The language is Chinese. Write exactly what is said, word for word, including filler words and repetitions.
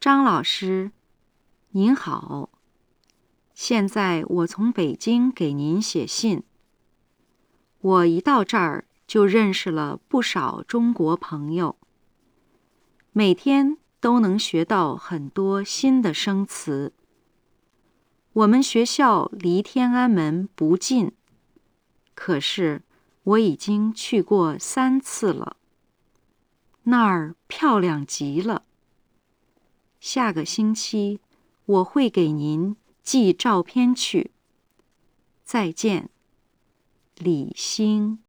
张老师，您好，现在我从北京给您写信。我一到这儿就认识了不少中国朋友，每天都能学到很多新的生词。我们学校离天安门不近，可是我已经去过三次了，那儿漂亮极了。下个星期我会给您寄照片去。再见，李星。